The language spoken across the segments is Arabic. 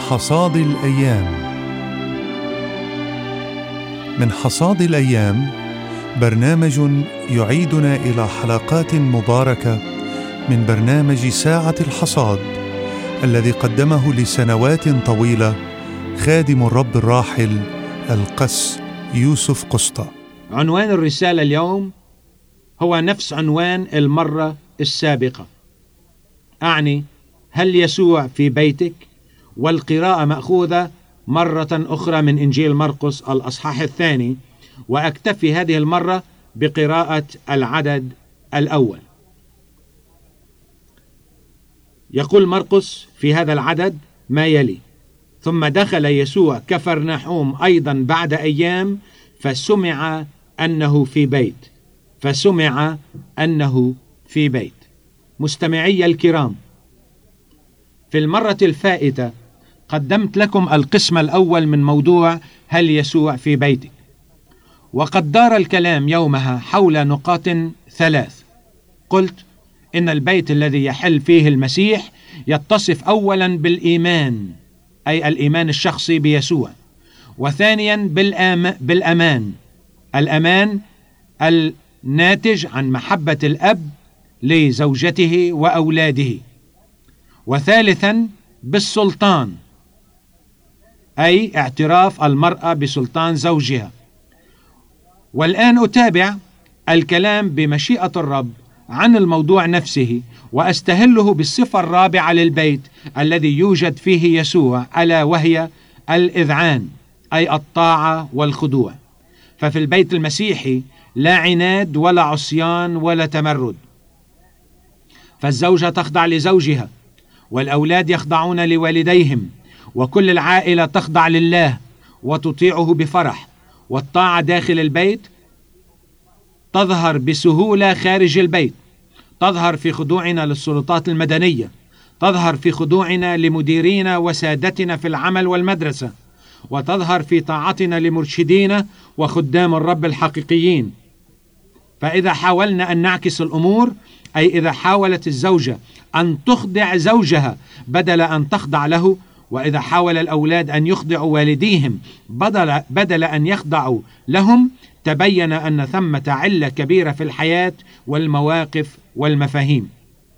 من حصاد الأيام. من حصاد الأيام برنامج يعيدنا إلى حلقات مباركة من برنامج ساعة الحصاد الذي قدمه لسنوات طويلة خادم الرب الراحل القس يوسف قسطى. عنوان الرسالة اليوم هو نفس عنوان المرة السابقة، أعني هل يسوع في بيتك؟ والقراءة مأخوذة مرة أخرى من إنجيل مرقس الأصحاح 2، وأكتفي هذه المرة بقراءة العدد الأول. يقول مرقس في هذا العدد ما يلي: ثم دخل يسوع كفرنحوم أيضا بعد أيام فسمع أنه في بيت. مستمعي الكرام، في المرة الفائتة قدمت لكم القسم الأول من موضوع هل يسوع في بيتك، وقد دار الكلام يومها حول نقاط 3. قلت إن البيت الذي يحل فيه المسيح يتصف أولا بالإيمان، أي الإيمان الشخصي بيسوع، وثانيا بالأمان، الأمان الناتج عن محبة الأب لزوجته وأولاده، وثالثا بالسلطان، أي اعتراف المرأة بسلطان زوجها. والآن أتابع الكلام بمشيئة الرب عن الموضوع نفسه، وأستهله بالصفة الرابعة للبيت الذي يوجد فيه يسوع، ألا وهي الإذعان، أي الطاعة والخضوع. ففي البيت المسيحي لا عناد ولا عصيان ولا تمرد، فالزوجة تخضع لزوجها، والأولاد يخضعون لوالديهم، وكل العائلة تخضع لله وتطيعه بفرح. والطاعة داخل البيت تظهر بسهولة خارج البيت، تظهر في خضوعنا للسلطات المدنية، تظهر في خضوعنا لمديرينا وسادتنا في العمل والمدرسة، وتظهر في طاعتنا لمرشدينا وخدام الرب الحقيقيين. فإذا حاولنا أن نعكس الأمور، أي إذا حاولت الزوجة أن تخضع زوجها بدل أن تخضع له، وإذا حاول الأولاد أن يخضعوا والديهم بدل أن يخضعوا لهم، تبين أن ثمة علة كبيرة في الحياة والمواقف والمفاهيم.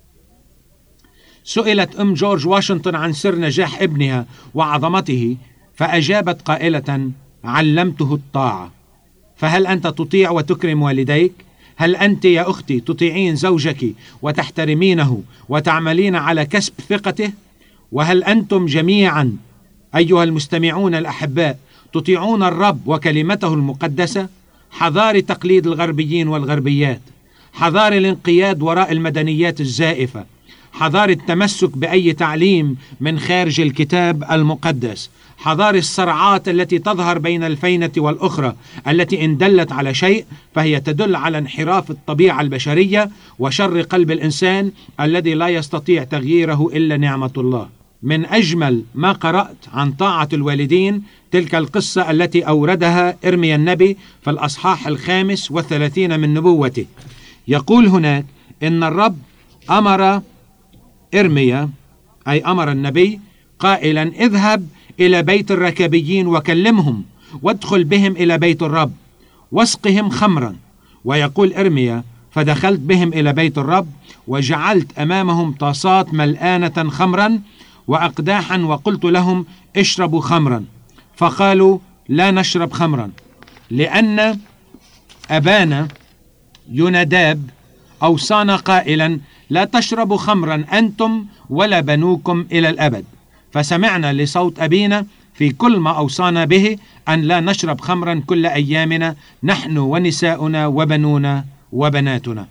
سئلت أم جورج واشنطن عن سر نجاح ابنها وعظمته، فأجابت قائلة: علمته الطاعة. فهل أنت تطيع وتكرم والديك؟ هل أنت يا أختي تطيعين زوجك وتحترمينه وتعملين على كسب ثقته؟ وهل أنتم جميعا أيها المستمعون الأحباء تطيعون الرب وكلمته المقدسة؟ حذار تقليد الغربيين والغربيات، حذار الانقياد وراء المدنيات الزائفة، حذار التمسك بأي تعليم من خارج الكتاب المقدس، حذار الصراعات التي تظهر بين الفينة والأخرى، التي إن دلت على شيء فهي تدل على انحراف الطبيعة البشرية وشر قلب الإنسان الذي لا يستطيع تغييره إلا نعمة الله. من أجمل ما قرأت عن طاعة الوالدين تلك القصة التي أوردها إرميا النبي في الأصحاح 35 من نبوته. يقول هناك إن الرب أمر إرميا، أي أمر النبي، قائلا: اذهب إلى بيت الركابيين وكلمهم، وادخل بهم إلى بيت الرب واسقهم خمرا. ويقول إرميا: فدخلت بهم إلى بيت الرب وجعلت أمامهم طاسات ملآنة خمرا وأقداحا، وقلت لهم: اشربوا خمرا. فقالوا: لا نشرب خمرا، لأن أبانا يوناداب أوصانا قائلا: لا تشربوا خمرا أنتم ولا بنوكم إلى الأبد. فسمعنا لصوت أبينا في كل ما أوصانا به أن لا نشرب خمرا كل أيامنا، نحن ونساؤنا وبنونا وبناتنا.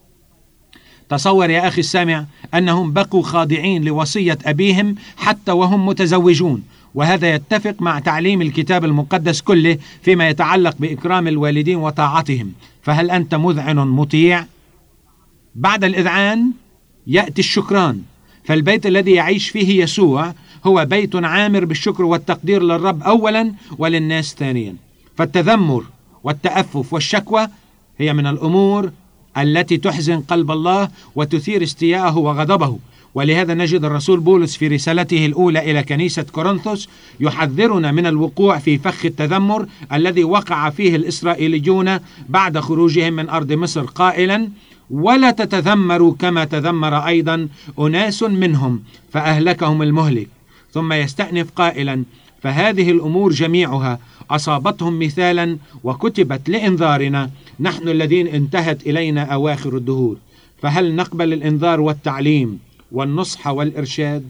تصور يا أخي السامع أنهم بقوا خاضعين لوصية أبيهم حتى وهم متزوجون، وهذا يتفق مع تعليم الكتاب المقدس كله فيما يتعلق بإكرام الوالدين وطاعتهم. فهل أنت مذعن مطيع؟ بعد الإذعان يأتي الشكران. فالبيت الذي يعيش فيه يسوع هو بيت عامر بالشكر والتقدير للرب أولا وللناس ثانيا. فالتذمر والتأفف والشكوى هي من الأمور التي تحزن قلب الله وتثير استياءه وغضبه. ولهذا نجد الرسول بولس في رسالته الأولى إلى كنيسة كورنثوس يحذرنا من الوقوع في فخ التذمر الذي وقع فيه الإسرائيليون بعد خروجهم من أرض مصر، قائلا: ولا تتذمروا كما تذمر أيضا أناس منهم فأهلكهم المهلك. ثم يستأنف قائلا: فهذه الأمور جميعها أصابتهم مثالا وكتبت لإنذارنا نحن الذين انتهت إلينا أواخر الدهور. فهل نقبل الإنذار والتعليم والنصح والإرشاد؟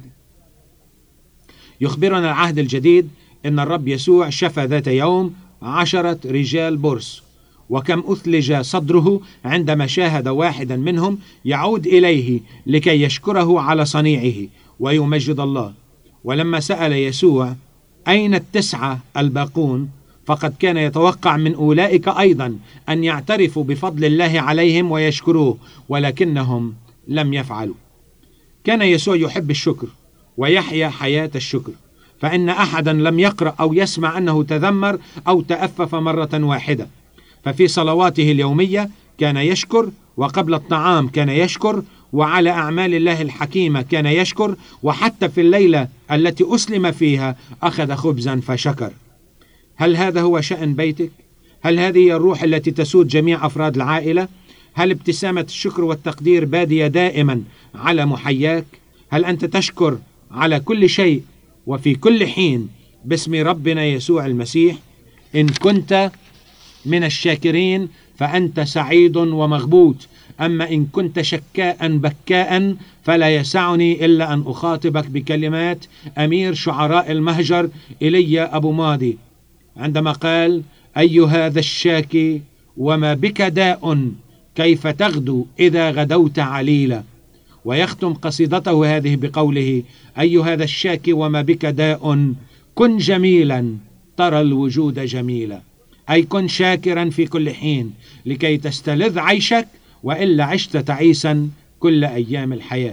يخبرنا العهد الجديد إن الرب يسوع شفى ذات يوم 10 رجال برص، وكم أثلج صدره عندما شاهد واحدا منهم يعود إليه لكي يشكره على صنيعه ويمجد الله. ولما سأل يسوع أين 9 الباقون، فقد كان يتوقع من أولئك أيضا أن يعترفوا بفضل الله عليهم ويشكروه، ولكنهم لم يفعلوا. كان يسوع يحب الشكر ويحيا حياة الشكر، فإن أحدا لم يقرأ أو يسمع أنه تذمر أو تأفف مرة واحدة. ففي صلواته اليومية كان يشكر، وقبل الطعام كان يشكر، وعلى أعمال الله الحكيمة كان يشكر، وحتى في الليلة التي أسلم فيها أخذ خبزا فشكر. هل هذا هو شأن بيتك؟ هل هذه هي الروح التي تسود جميع أفراد العائلة؟ هل ابتسامة الشكر والتقدير بادية دائما على محياك؟ هل أنت تشكر على كل شيء وفي كل حين باسم ربنا يسوع المسيح؟ إن كنت من الشاكرين فأنت سعيد ومغبوط، أما إن كنت شكاء بكاء فلا يسعني إلا أن أخاطبك بكلمات أمير شعراء المهجر إيليا أبو ماضي عندما قال: أي هذا الشاكي وما بك داء، كيف تغدو إذا غدوت عليلا. ويختم قصيدته هذه بقوله: أي هذا الشاكي وما بك داء، كن جميلا ترى الوجود جميلا. أي كن شاكرا في كل حين لكي تستلذ عيشك، وإلا عشت تعيسا كل أيام الحياة.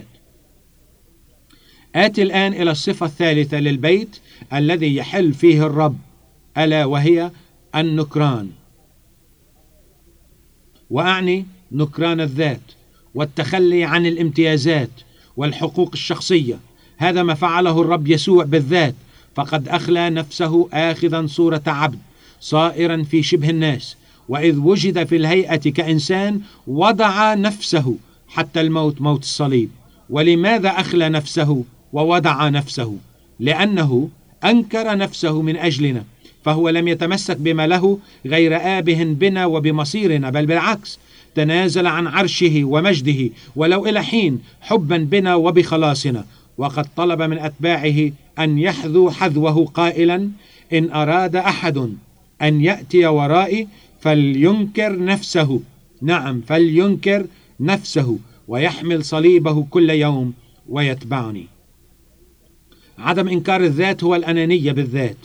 آتي الآن إلى الصفة الثالثة للبيت الذي يحل فيه الرب، ألا وهي النكران. وأعني نكران الذات والتخلي عن الامتيازات والحقوق الشخصية. هذا ما فعله الرب يسوع بالذات، فقد أخلى نفسه آخذا صورة عبد صائرا في شبه الناس، وإذ وجد في الهيئة كإنسان وضع نفسه حتى الموت، موت الصليب. ولماذا أخلى نفسه ووضع نفسه؟ لأنه أنكر نفسه من أجلنا، فهو لم يتمسك بما له غير آبه بنا وبمصيرنا، بل بالعكس تنازل عن عرشه ومجده ولو إلى حين حبا بنا وبخلاصنا. وقد طلب من أتباعه أن يحذوا حذوه قائلا: إن أراد أحد أن يأتي ورائي فلينكر نفسه، نعم فلينكر نفسه ويحمل صليبه كل يوم ويتبعني. عدم إنكار الذات هو الأنانية بالذات،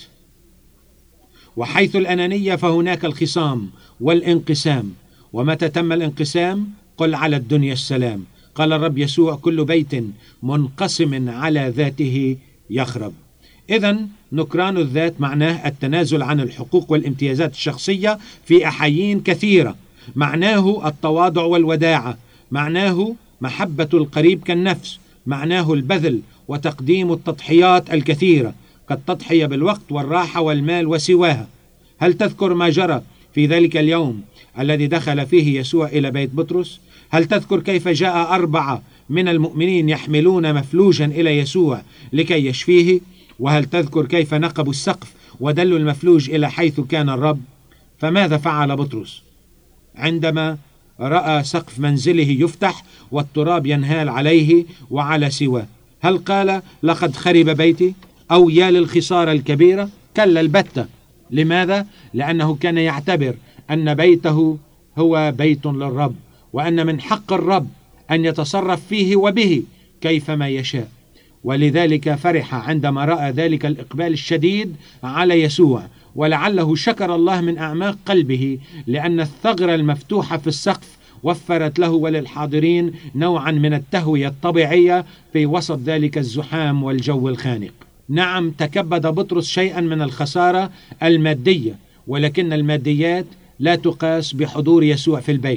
وحيث الأنانية فهناك الخصام والانقسام، ومتى تم الانقسام قل على الدنيا السلام. قال الرب يسوع: كل بيت منقسم على ذاته يخرب. إذن نكران الذات معناه التنازل عن الحقوق والامتيازات الشخصية في أحايين كثيرة، معناه التواضع والوداعة، معناه محبة القريب كالنفس، معناه البذل وتقديم التضحيات الكثيرة كالتضحية بالوقت والراحة والمال وسواها. هل تذكر ما جرى في ذلك اليوم الذي دخل فيه يسوع إلى بيت بطرس؟ هل تذكر كيف جاء 4 من المؤمنين يحملون مفلوجا إلى يسوع لكي يشفيه؟ وهل تذكر كيف نقبوا السقف ودلوا المفلوج إلى حيث كان الرب؟ فماذا فعل بطرس عندما رأى سقف منزله يفتح والتراب ينهال عليه وعلى سواه؟ هل قال: لقد خرب بيتي، أو يا للخسارة الكبيرة؟ كلا البتة. لماذا؟ لأنه كان يعتبر أن بيته هو بيت للرب، وأن من حق الرب أن يتصرف فيه وبه كيفما يشاء. ولذلك فرح عندما رأى ذلك الإقبال الشديد على يسوع، ولعله شكر الله من أعماق قلبه لأن الثغرة المفتوحة في السقف وفرت له وللحاضرين نوعا من التهوية الطبيعية في وسط ذلك الزحام والجو الخانق. نعم، تكبد بطرس شيئا من الخسارة المادية، ولكن الماديات لا تقاس بحضور يسوع في البيت.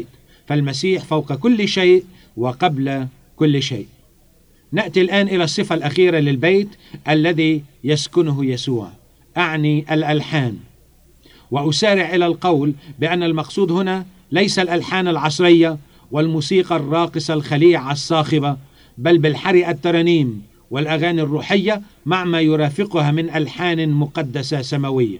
فالمسيح فوق كل شيء وقبل كل شيء. نأتي الآن إلى الصفة الأخيرة للبيت الذي يسكنه يسوع، أعني الألحان. وأسارع إلى القول بأن المقصود هنا ليس الألحان العصرية والموسيقى الراقصة الخليعة الصاخبة، بل بالحري الترانيم والأغاني الروحية مع ما يرافقها من ألحان مقدسة سماوية.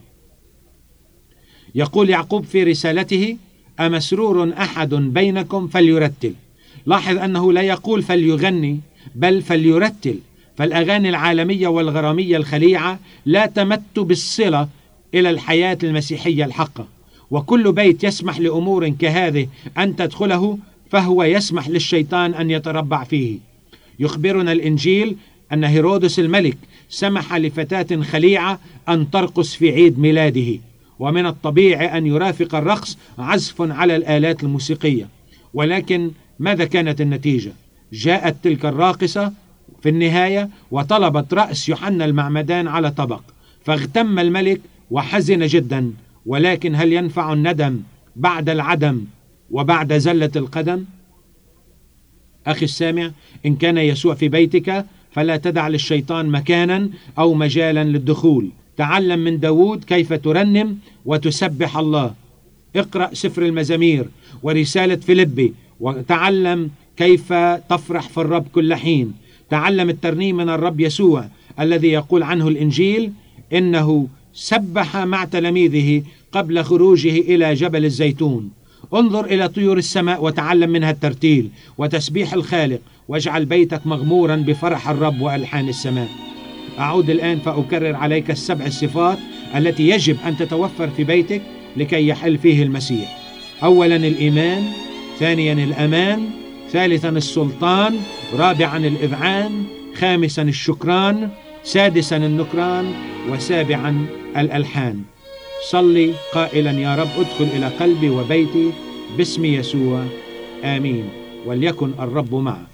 يقول يعقوب في رسالته: أمسرور أحد بينكم فليرتل. لاحظ أنه لا يقول فليغني بل فليرتل، فالأغاني العالمية والغرامية الخليعة لا تمت بالصلة إلى الحياة المسيحية الحقة. وكل بيت يسمح لأمور كهذه أن تدخله فهو يسمح للشيطان أن يتربع فيه. يخبرنا الإنجيل أن هيرودس الملك سمح لفتاة خليعة أن ترقص في عيد ميلاده، ومن الطبيعي أن يرافق الرقص عزف على الآلات الموسيقية. ولكن ماذا كانت النتيجة؟ جاءت تلك الراقصة في النهاية وطلبت رأس يوحنا المعمدان على طبق، فاغتم الملك وحزن جدا. ولكن هل ينفع الندم بعد العدم وبعد زلة القدم؟ أخي السامع، إن كان يسوع في بيتك فلا تدع للشيطان مكانا أو مجالا للدخول. تعلم من داود كيف ترنم وتسبح الله. اقرأ سفر المزامير ورسالة فيلبي وتعلم كيف تفرح في الرب كل حين. تعلم الترنيم من الرب يسوع الذي يقول عنه الإنجيل إنه سبح مع تلاميذه قبل خروجه إلى جبل الزيتون. انظر إلى طيور السماء وتعلم منها الترتيل وتسبيح الخالق، واجعل بيتك مغمورا بفرح الرب وألحان السماء. أعود الآن فأكرر عليك السبع الصفات التي يجب أن تتوفر في بيتك لكي يحل فيه المسيح. أولا الإيمان، ثانيا الأمان، ثالثا السلطان، رابعا الإذعان، خامسا الشكران، سادسا النكران، وسابعا الألحان. صلي قائلا: يا رب ادخل إلى قلبي وبيتي باسم يسوع، آمين. وليكن الرب معك.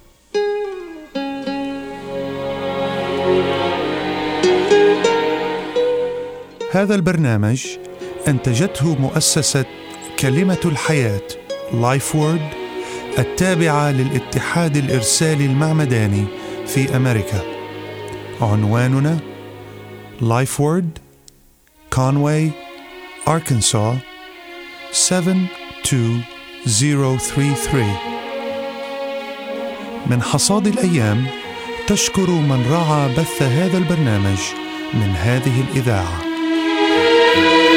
هذا البرنامج أنتجته مؤسسة كلمة الحياة لايف وورد التابعة للاتحاد الإرسالي المعمداني في أمريكا. عنواننا لايف وورد، كونواي، أركنسا 72033. من حصاد الأيام تشكر من رعى بث هذا البرنامج من هذه الإذاعة.